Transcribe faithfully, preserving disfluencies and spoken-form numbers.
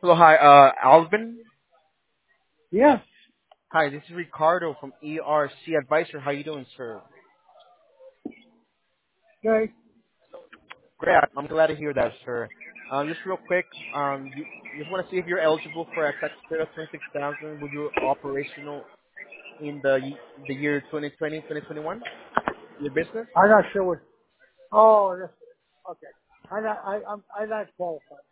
Hello, hi, uh, Alvin. Yes. Hi, this is Ricardo from E R C Advisor. How you doing, sir? Okay. Great. I'm glad to hear that, sir. Um, just real quick, um, you just want to see if you're eligible for a tax credit of twenty-six thousand. Would you operational in the y- the year twenty twenty, twenty twenty-one? Your business? I'm not sure what. Oh, this, okay. I not. I I'm I not qualified.